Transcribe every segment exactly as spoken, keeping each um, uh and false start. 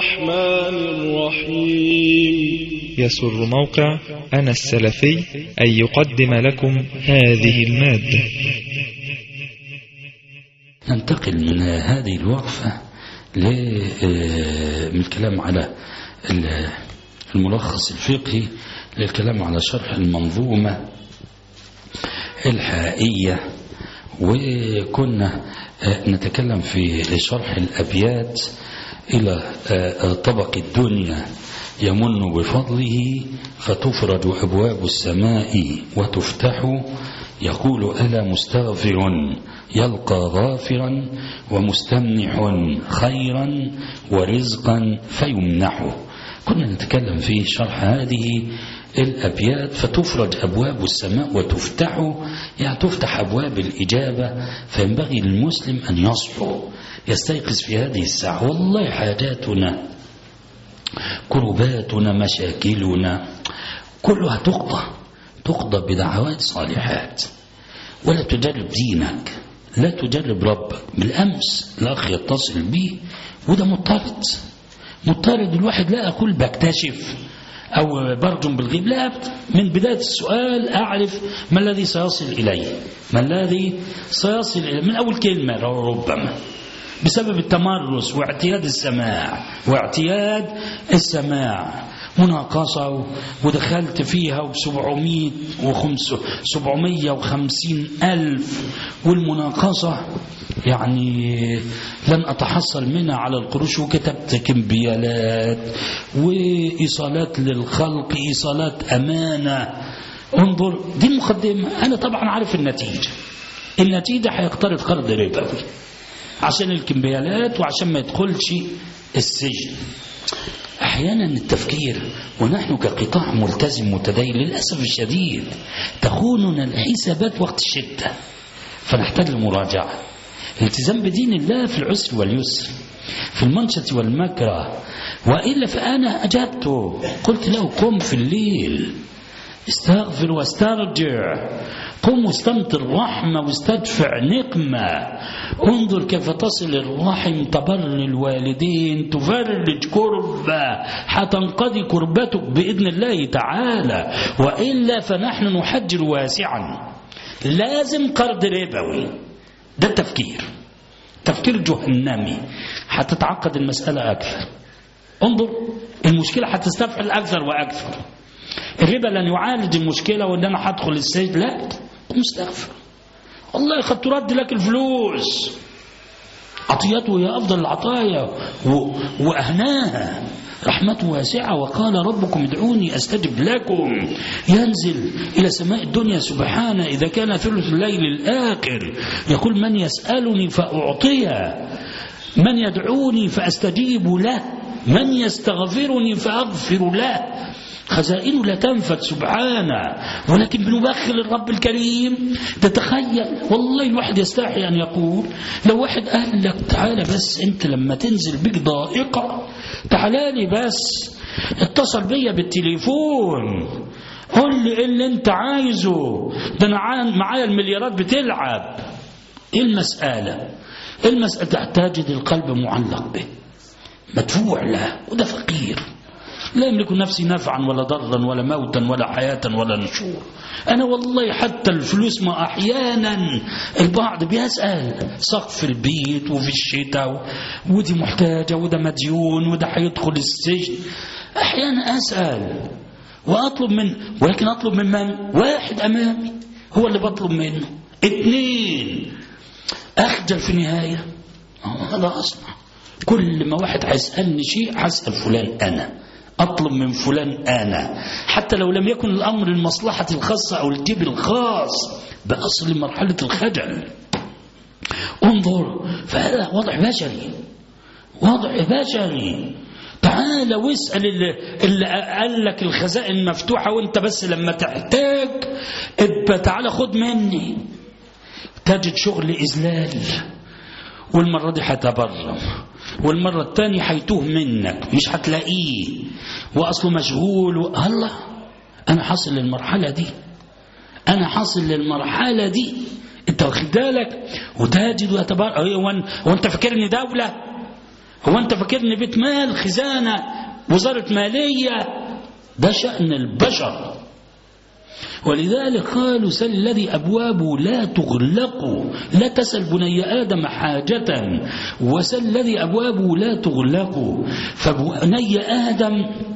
الرحمن الرحيم. يسر موقع أنا السلفي أن يقدم لكم هذه المادة. ننتقل من هذه الوقفة من الكلام على الملخص الفقهي للكلام على شرح المنظومة الحائية، وكنا نتكلم في شرح الأبيات إلى طبق الدنيا يمن بفضله فتفرج أبواب السماء وتفتح، يقول ألا مستغفر يلقى غافرا ومستمنح خيرا ورزقا فيمنحه. كنا نتكلم في شرح هذه الأبيات. فتفرج أبواب السماء وتفتح، يعني تفتح أبواب الإجابة، فينبغي للمسلم أن يصحو يستيقظ في هذه الساعة. والله حاجاتنا كرباتنا مشاكلنا كلها تقضى تقضى بدعوات صالحات. ولا تجرب دينك، لا تجرب ربك. بالأمس الأخ يتصل بي وده مضطرد مضطرد الواحد لا أقول بكتشف أو برجم بالغيب، لا، من بداية السؤال أعرف ما الذي سيصل إليه ما الذي سيصل إليه من أول كلمة، ربما بسبب التمرس واعتياد السماع واعتياد السماع مناقصة ودخلت فيها وبسبعمية وخمسة سبعمية وخمسين ألف، والمناقصة يعني لن أتحصل منها على القروش، وكتبت كمبيالات وإيصالات للخلق، إيصالات أمانة. انظر دي المقدمة. أنا طبعا عارف النتيجة النتيجة هيقترض قرض ربوي عشان الكمبيالات وعشان ما يدخلش السجن. أحيانا التفكير ونحن كقطاع ملتزم متدين للأسف الشديد تخوننا الحسابات وقت الشدة، فنحتاج لمراجعة. الالتزام بدين الله في العسر واليسر، في المنشط والمكره. وإلا فأنا أجبته قلت له قم في الليل استغفر واسترجع، قم واستمطر رحمة واستدفع نقمة. انظر كيف تصل الرحم، تبر الوالدين، تفرج كربة، حتنقضي كربتك بإذن الله تعالى. وإلا فنحن نحجر واسعا، لازم قرض ربوي. ده التفكير تفكير جهنمي، حتتعقد المسألة أكثر. انظر المشكلة حتستفعل أكثر وأكثر. الربا لن يعالج المشكلة وإن أنا حدخل السجن، لا، مستغفر والله قد ترد لك الفلوس، عطيته هي أفضل العطايا وأهناها، رحمته واسعة. وقال ربكم ادعوني أستجب لكم. ينزل إلى سماء الدنيا سبحانه إذا كان ثلث الليل الآخر، يقول من يسألني فأعطيه، من يدعوني فأستجيب له، من يستغفرني فأغفر له. خزائنه لا تنفد سبحانه، ولكن بنبخل الرب الكريم. تتخيل والله الواحد يستحي أن يقول لو واحد قال لك تعالى بس أنت لما تنزل بك ضائقة تعالى لي بس، اتصل بيا بالتليفون قل لي اللي انت عايزه، ده أنا معايا المليارات بتلعب. إيه المسألة؟ المسألة تحتاج القلب معلق به مدفوع له، وده فقير لا يملك نفسي نفعا ولا ضرا ولا موتا ولا حياة ولا نشور. أنا والله حتى الفلوس ما أحيانا البعض بيسأل سقف البيت وفي الشتاء ودي محتاجة وده مديون وده هيدخل السجن. أحيانا أسأل وأطلب من، ولكن أطلب من من؟ واحد أمامي هو اللي بطلب منه. اثنين أخجل في النهاية. هذا أصنع كل ما واحد هيسألني شيء هسأل فلان أنا، أطلب من فلان أنا، حتى لو لم يكن الأمر المصلحة الخاصة أو الجيب الخاص، بأصل مرحلة الخجل. انظر، فهذا وضع بشري وضع بشري. تعال واسأل اللي, اللي قال لك الخزائن مفتوحة وانت بس لما تحتاج ابقى تعال خد مني. تجد شغل إذلال، والمرة دي هتبرم، والمرة الثانية هيتوه منك مش هتلاقيه وأصله مشغول و... الله، أنا حاصل للمرحلة دي أنا حاصل للمرحلة دي أنت واخد بالك. وتجد ويتبرم، وأنت فاكرني دولة؟ هو أنت فاكرني بيت مال، خزانة، وزارة مالية؟ ده شأن البشر. ولذلك قالوا سل الذي أبوابه لا تغلق، لا تسل بني آدم حاجة وسل الذي أبوابه لا تغلق. فبني آدم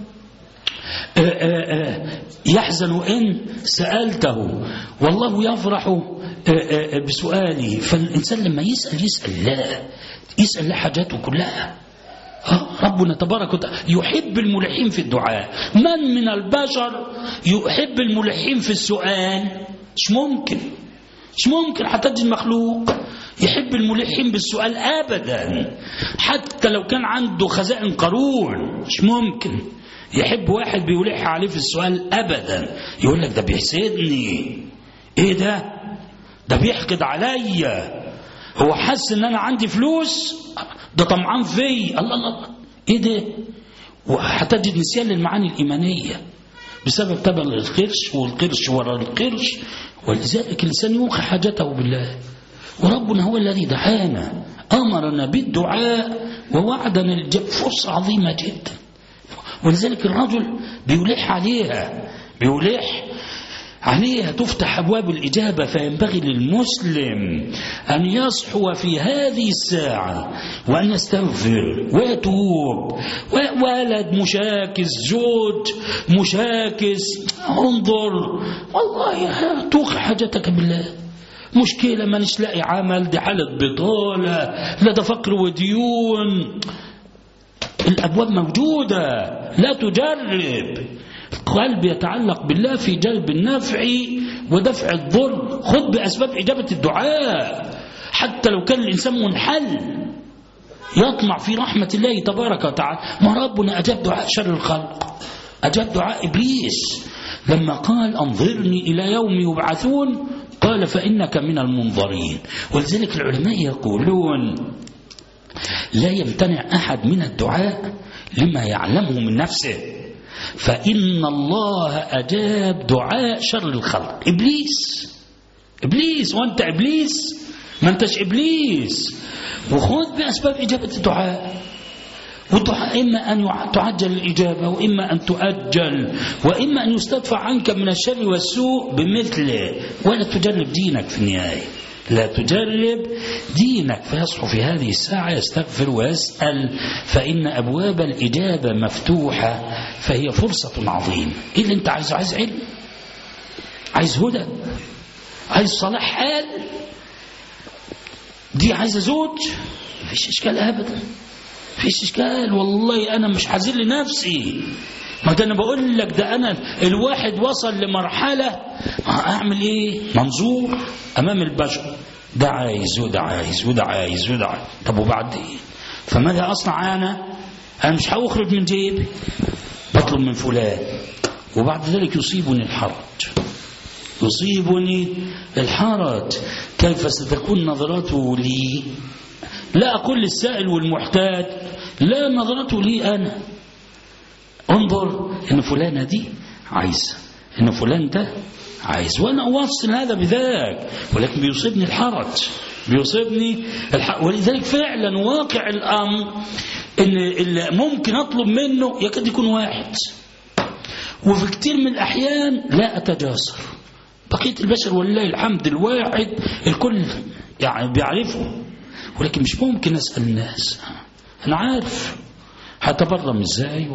يحزن إن سألته والله يفرح بسؤاله. فالإنسان لما يسأل يسأل الله، يسأل الله حاجاته كلها. ربنا تبارك وتعالى يحب الملحين في الدعاء. من من البشر يحب الملحين في السؤال؟ مش ممكن، مش ممكن حتى تجد مخلوق يحب الملحين بالسؤال أبدا، حتى لو كان عنده خزائن قارون مش ممكن يحب واحد بيلح عليه في السؤال أبدا. يقول لك ده بيحسدني، ايه ده ده بيحقد عليا، هو حس ان انا عندي فلوس، ده طمعان في الله الله ايه ده. وهتجد نسيان للمعاني الإيمانية بسبب تبع القرش والقرش وراء القرش. ولذلك الإنسان يوقع حاجته بالله. وربنا هو الذي دعانا، أمرنا بالدعاء ووعدنا الجنة، فرصة عظيمة جدا. ولذلك الرجل بيلح عليها، بيلح عليها تفتح أبواب الإجابة. فينبغي للمسلم أن يصحو في هذه الساعة وأن يستغفر ويتوب. ولد مشاكس، زوج مشاكس، انظر والله توقع حاجتك بالله. مشكلة ما نش لاقي عمل، دي حالة بطالة، لا ده فقر وديون. الأبواب موجودة، لا تجرب. القلب يتعلق بالله في جلب النفع ودفع الضر. خذ بأسباب إجابة الدعاء حتى لو كان الإنسان منحل يطمع في رحمة الله تبارك وتعالى. ما ربنا أجاب دعاء شر الخلق، أجاب دعاء إبليس لما قال أنظرني إلى يوم يبعثون، قال فإنك من المنظرين. ولذلك العلماء يقولون لا يمتنع أحد من الدعاء لما يعلمه من نفسه، فإن الله أجاب دعاء شر الخلق. إبليس إبليس وأنت إبليس؟ ما أنتش إبليس. وخذ بأسباب إجابة الدعاء. والدعاء إما أن تعجل الإجابة وإما أن تؤجل، وإما أن يستدفع عنك من الشر والسوء بمثله. ولا تجرب دينك في النهاية، لا تجرب دينك. فيصحو في هذه الساعة يستغفر ويسأل، فإن أبواب الإجابة مفتوحة، فهي فرصة عظيمة. إيه اللي أنت عايز؟ عايز علم، عايز هدى، عايز صلاح حال، دي عايز زوج، مفيش إشكال أبدا، مفيش إشكال. والله أنا مش حزين لنفسي، ما ده أنا بقول لك ده أنا الواحد وصل لمرحلة أعمل إيه؟ منظور أمام البشر، ده عايز وده عايز وده عايز وده عايز. طب وبعدين فماذا أصنع أنا؟ أنا مش هأخرج من جيبي، بطلب من فلان، وبعد ذلك يصيبني الحرج، يصيبني الحرج. كيف ستكون نظرته لي؟ لا أقول للسائل والمحتاج، لا، نظرته لي أنا. انظر إن فلانة دي عايزة، إن فلان ده عايز، وأنا أوصل هذا بذاك، ولكن بيصيبني الحرج، بيصيبني الحرج. ولذلك فعلا واقع الأمر إن اللي ممكن أطلب منه يكاد يكون واحد، وفي كتير من الأحيان لا أتجاسر. بقية البشر ولله الحمد الواحد الكل يعني بيعرفه، ولكن مش ممكن أسأل الناس. أنا عارف هتبرم إزاي،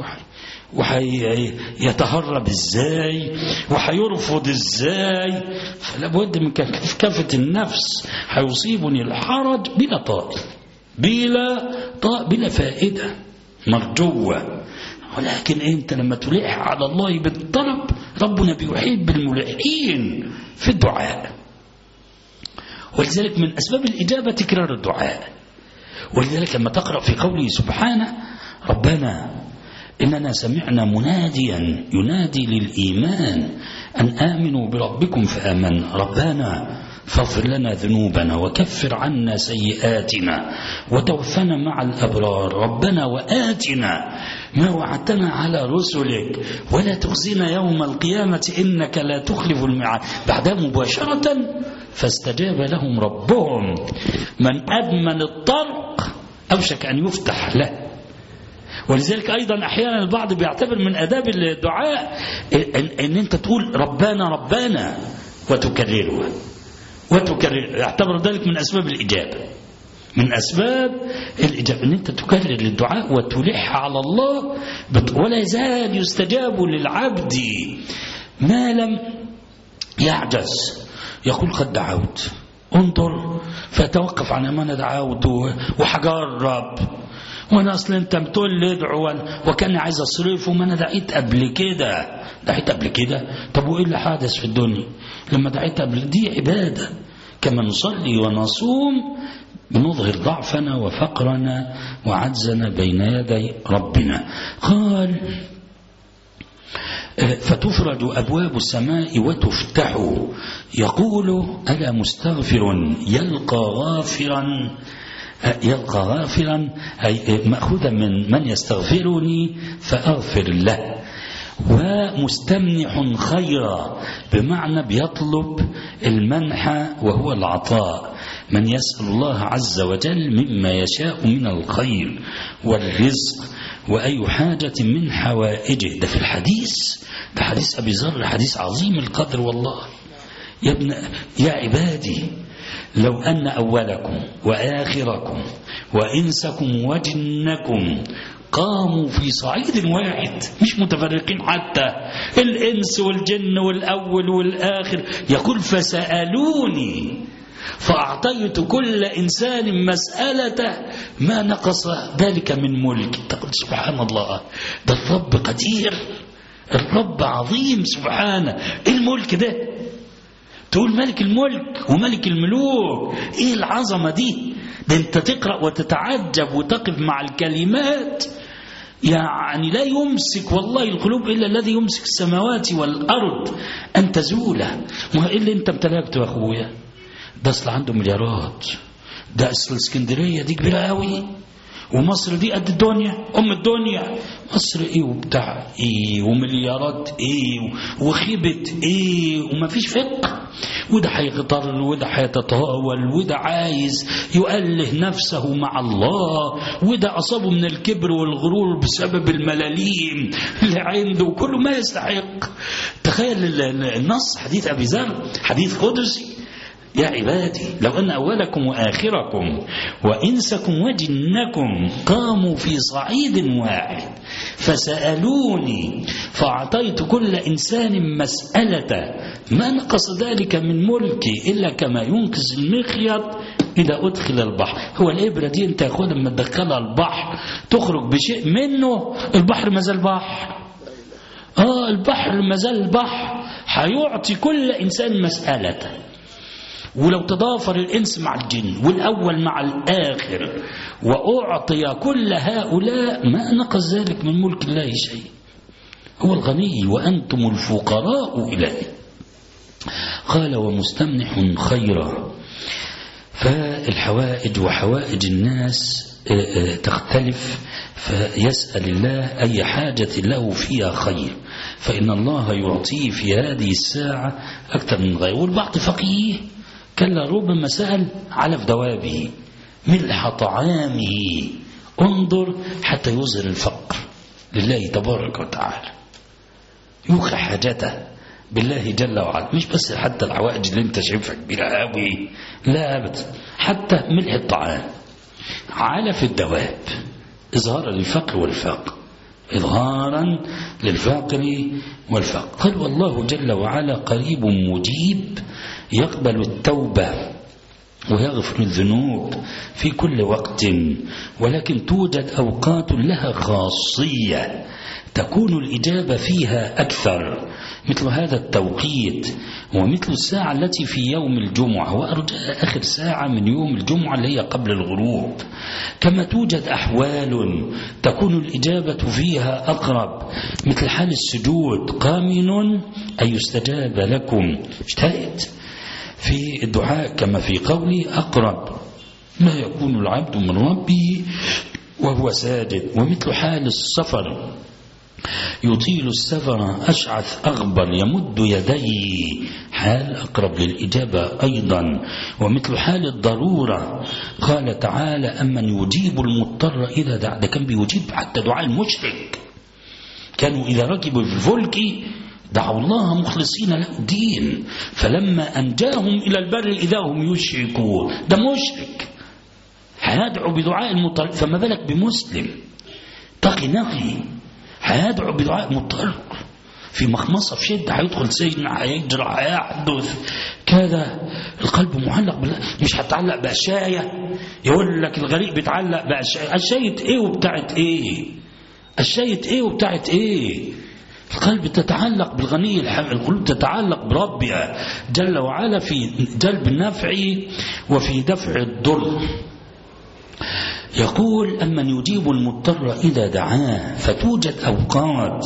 وحيتهرب إزاي، وحيرفض إزاي. فلا بد من كفة النفس. حيصيبني الحرج بلا طائل، بلا طائل، بلا فائدة مرجوة. ولكن أنت لما تلح على الله بالطلب، ربنا بيحب الملحين في الدعاء. ولذلك من أسباب الإجابة تكرار الدعاء. ولذلك لما تقرأ في قوله سبحانه ربنا إننا سمعنا مناديا ينادي للإيمان أن آمنوا بربكم فآمنا، ربنا فاغفر لنا ذنوبنا وكفر عنا سيئاتنا وتوفنا مع الأبرار، ربنا وآتنا ما وعدتنا على رسلك ولا تخزنا يوم القيامة إنك لا تخلف الميعاد. بعدها مباشرة فاستجاب لهم ربهم من أدمن الطرق أوشك أن يفتح له. ولذلك أيضا أحيانا البعض بيعتبر من آداب الدعاء إن, إن أنت تقول ربنا ربنا وتكررها وتكرر، يعتبر ذلك من أسباب الإجابة، من أسباب الإجابة أن أنت تكرر الدعاء وتلح على الله، ولا يزال يستجاب للعبد ما لم يعجز. يقول قد دعوت، انظر فتوقف عن ما انا دعوت وحجرب، وانا اصلا انت بتقول لي ادعو وكان عايز اصرفه، ما انا دعيت قبل كده دعيت قبل كده طب وايه اللي حدث في الدنيا لما دعيت قبل؟ دي عباده. كما نصلي ونصوم بنظهر ضعفنا وفقرنا وعجزنا بين يدي ربنا. قال فتفرج أبواب السماء وتفتح، يقول ألا مستغفر يلقى غافرا، يلقى غافرا أي مأخوذا من من يستغفرني فأغفر له، ومستمنح خيرا بمعنى بيطلب المنح وهو العطاء، من يسأل الله عز وجل مما يشاء من الخير والرزق وأي حاجة من حوائجه. ده في الحديث، ده حديث أبي ذر، حديث عظيم القدر والله. يا ابن يا عبادي لو أن أولكم وآخركم وإنسكم وجنكم قاموا في صعيد واحد، مش متفرقين، حتى الإنس والجن والأول والآخر، يقول فسألوني فأعطيت كل إنسان مسألته ما نقص ذلك من ملك. تقول سبحان الله، ده الرب قدير، الرب عظيم سبحانه. إيه الملك ده؟ تقول ملك الملك وملك الملوك، إيه العظمة دي؟ ده أنت تقرأ وتتعجب وتقف مع الكلمات، يعني لا يمسك والله القلوب إلا الذي يمسك السماوات والأرض أن تزولا. ما إيه اللي أنت امتلكته يا أخويا؟ ده أصل عنده مليارات، ده أصل اسكندرية دي كبيرة قوي، ومصر دي قد الدنيا أم الدنيا. مصر إيه وبتاع إيه ومليارات إيه وخيبة إيه وما فيش فقه، وده هيغتر وده هيتطاول وده عايز يؤله نفسه مع الله، وده أصابه من الكبر والغرور بسبب الملاليم اللي عنده وكله ما يستحق. تخيل النص حديث أبي ذر، حديث قدسي، يا عبادي لو أن أولكم وآخركم وإنسكم وجنكم قاموا في صعيد واحد فسألوني فأعطيت كل إنسان مسألة ما نقص ذلك من ملكي إلا كما ينقص المخيط إذا أدخل البحر. هو الإبرة دي أنت ياخدها لما تدخلها البحر تخرج بشيء منه، البحر مازال بحر. آه البحر مازال بحر، هيعطي كل إنسان مسألته. ولو تضافر الإنس مع الجن والأول مع الآخر وأعطي كل هؤلاء ما نقص ذلك من ملك الله شيء. هو الغني وأنتم الفقراء إليه. قال ومستمنح خيرا. فالحوائج وحوائج الناس تختلف، فيسأل الله أي حاجة له فيها خير، فإن الله يعطيه في هذه الساعة أكثر من غيره. والبعض فقيه كلا ربما سأل علف دوابه ملح طعامه، انظر حتى يظهر الفقر لله تبارك وتعالى، يوقع حاجته بالله جل وعلا. مش بس حتى الحوائج اللي انت شايفها كبيرة قوي، لا أبدا، حتى ملح الطعام، علف الدواب، إظهارا للفقر والفقر، إظهارا للفقر والفقر. قال والله جل وعلا قريب مجيب يقبل التوبة ويغفر الذنوب في كل وقت، ولكن توجد أوقات لها خاصية تكون الإجابة فيها أكثر، مثل هذا التوقيت ومثل الساعة التي في يوم الجمعة وأرجاء آخر ساعة من يوم الجمعة اللي هي قبل الغروب. كما توجد أحوال تكون الإجابة فيها أقرب، مثل حال السجود، قامن أن يستجاب لكم. اجتهد في الدعاء كما في قولي أقرب ما يكون العبد من ربه وهو ساجد. ومثل حال السفر يطيل السفر أشعث أغبر يمد يديه، حال أقرب للإجابة أيضا، ومثل حال الضرورة. قال تعالى أمن يجيب المضطر إذا دعا، ده كان بيجيب حتى دعاء المشرك، كانوا إذا ركبوا في الفلك دعوا الله مخلصين له الدين فلما أنجاهم إلى البر إذا هم يشركون. ده مشرك هيدعو بدعاء المضطر، فما بالك بمسلم تقي نقي هيدعو بدعاء مضطر في مخمصة في شدة، هيدخل سجن، هيجرى، هيحدث كذا. القلب معلق بالله، مش هتعلق بأشياء. يقول لك الغريق بيتعلق بأشياء، أشياء ايه وبتاعت ايه، أشياء ايه وبتاعت ايه. القلب تتعلق بالغني الحميد، القلوب تتعلق بربها جل وعلا في جلب النفع وفي دفع الضر. يقول أمن يجيب المضطر إذا دعاه، فتوجد أوقات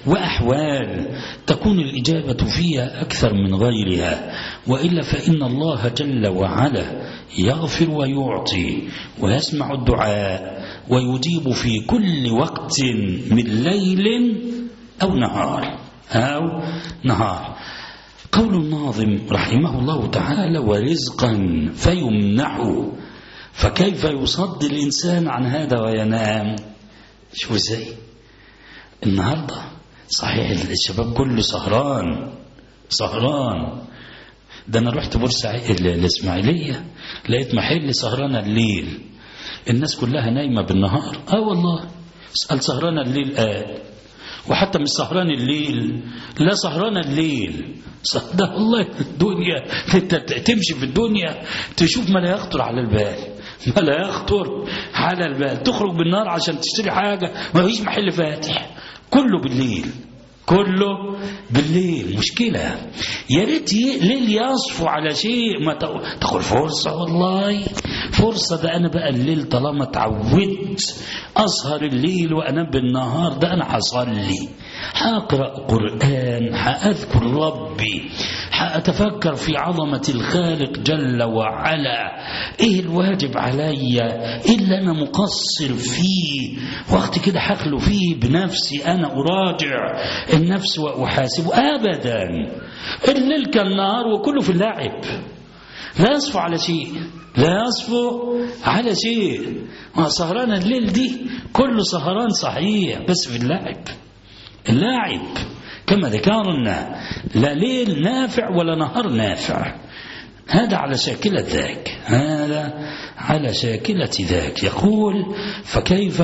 وأحوال تكون الإجابة فيها أكثر من غيرها، وإلا فإن الله جل وعلا يغفر ويعطي ويسمع الدعاء ويجيب في كل وقت من ليل أو نهار أو نهار. قول الناظم رحمه الله تعالى ورزقا فيمنحه، فكيف يصد الإنسان عن هذا وينام؟ شو ازاي النهاردة صحيح الشباب كله سهران سهران. ده أنا رحت بورسعيد الإسماعيلية لقيت محل سهرانة الليل، الناس كلها نايمة بالنهار. آه والله اسأل سهرانة الليل قال، وحتى مش سهران الليل، لا سهران الليل ده والله الدنيا تمشي في الدنيا تشوف ما لا يخطر على البال، ما لا يخطر على البال. تخرج بالنهار عشان تشتري حاجة ما فيش محل فاتح، كله بالليل كله بالليل. مشكلة. يا ريت ليل يصفو على شيء، ما تقول فرصة، والله فرصة. ده أنا بقى الليل طالما تعودت أسهر الليل وأنام بالنهار، ده أنا حصلي هقرأ قرآن، هأذكر ربي، هأتفكر في عظمة الخالق جل وعلا، إيه الواجب علي، إيه اللي أنا مقصر فيه، وقت كده حخلو فيه بنفسي، أنا أراجع النفس وأحاسب. أبدا الليل كالنهار وكله في اللعب، لا يصفو على شيء، لا يصفو على شيء. وسهران الليل دي كله سهران صحيح بس في اللعب، اللاعب كما ذكرنا، لا ليل نافع ولا نهار نافع. هذا على شاكلة ذاك، هذا على شاكلة ذاك. يقول فكيف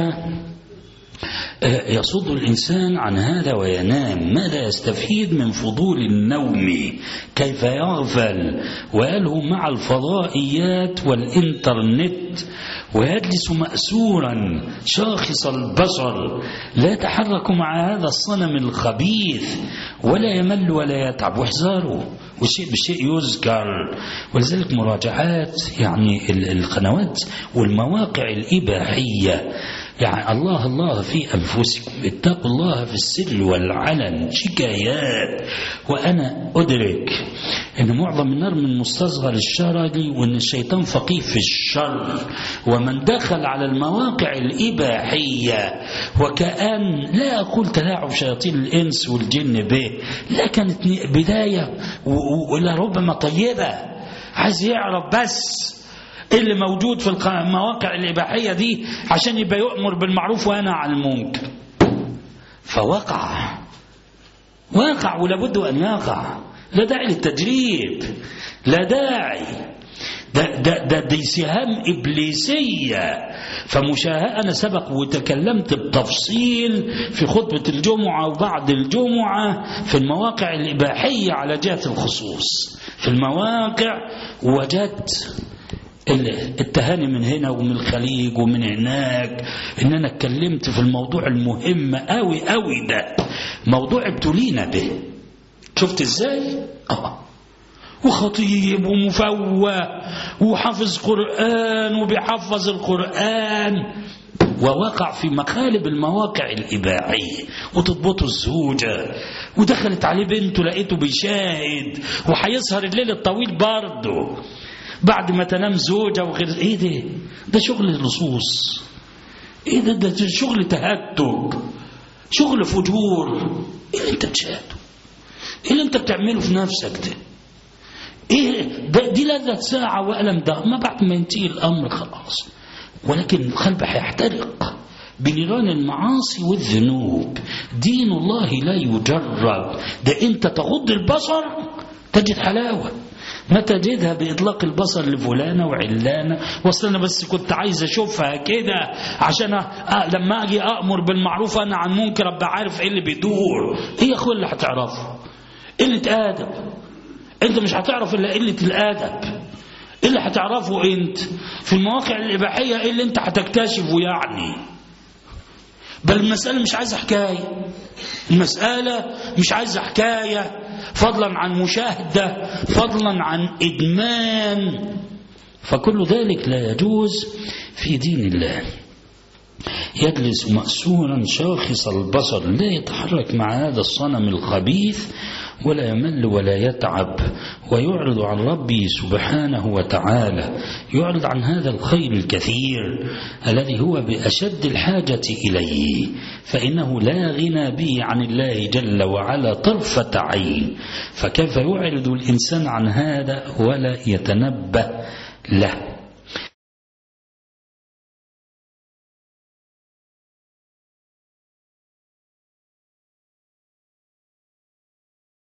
يصد الإنسان عن هذا وينام؟ ماذا يستفيد من فضول النوم؟ كيف يغفل ويلهو مع الفضائيات والإنترنت ويجلس مأسورا شاخص البشر، لا يتحرك مع هذا الصنم الخبيث ولا يمل ولا يتعب. واحذروا، والشيء بالشيء يذكر. ولذلك مراجعات يعني القنوات والمواقع الإباحية، يعني الله الله في أنفسكم، اتقوا الله في السر والعلن، شكايات. وأنا أدرك أن معظم النار من مستصغر الشر، وأن الشيطان فقيه في الشر، ومن دخل على المواقع الإباحية وكأن، لا أقول تلاعب شياطين الإنس والجن به، لا، كانت بداية ولربما طيبة، عايز يعرف بس اللي موجود في المواقع الإباحية دي عشان يبقى يؤمر بالمعروف وينهى عن المنكر. فوقع واقع ولابد أن يقع، لا داعي للتجريب، لا داعي. ده, ده, ده دي سهام إبليسية. فمشاهدة، أنا سبق وتكلمت بتفصيل في خطبة الجمعة وبعد الجمعة في المواقع الإباحية على جهة الخصوص. في المواقع وجدت التهاني من هنا ومن الخليج ومن هناك، ان انا اتكلمت في الموضوع المهم قوي قوي ده، موضوع ابتلينا به. شفت ازاي؟ اه وخطيب ومفوه وحافظ قرآن وبيحفظ القرآن، ووقع في مقالب المواقع الإباحية، وتضبطه الزوجة، ودخلت عليه بنته لقيته بيشاهد، وحيسهر الليل الطويل برضه بعد ما تنام زوجة وغير. ايه ده؟ ده شغل اللصوص. ايه ده؟ ده شغل تهتك، شغل فجور. ايه اللي انت بتشاهده؟ ايه اللي انت بتعمله في نفسك ده؟ ايه ده؟ دي لذة ساعة وألم ده، ما بعد ما ينتهي الأمر خلاص، ولكن القلب هيحترق بنيران المعاصي والذنوب. دين الله لا يجرب، ده انت تغض البصر تجد حلاوة، ما تجدها بإطلاق البصر لفلانة وعلانة. وصل أنا بس كنت عايز أشوفها كده عشان أ... لما أجي أأمر بالمعروف أنا عن منكر أبقى عارف إيه اللي بيدور. إيه يا أخوي اللي هتعرفه؟ قلة آدب. أنت مش هتعرف إلا قلة الآدب. إيه اللي هتعرفه أنت في المواقع الإباحية؟ إيه اللي أنت هتكتشفه يعني؟ بل المسألة مش عايزة حكاية، المسألة مش عايزة حكاية، فضلا عن مشاهدة، فضلا عن إدمان. فكل ذلك لا يجوز في دين الله. يجلس مأسورا شاخص البصر، لا يتحرك مع هذا الصنم الخبيث، ولا يمل ولا يتعب، ويعرض عن ربه سبحانه وتعالى، يعرض عن هذا الخير الكثير الذي هو بأشد الحاجة إليه، فإنه لا غنى به عن الله جل وعلا طرفة عين. فكيف يعرض الإنسان عن هذا ولا يتنبه له؟